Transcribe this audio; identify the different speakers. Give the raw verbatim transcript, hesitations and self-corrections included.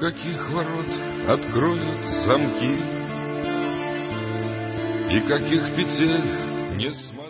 Speaker 1: каких ворот откроют замки, и каких петель не смогут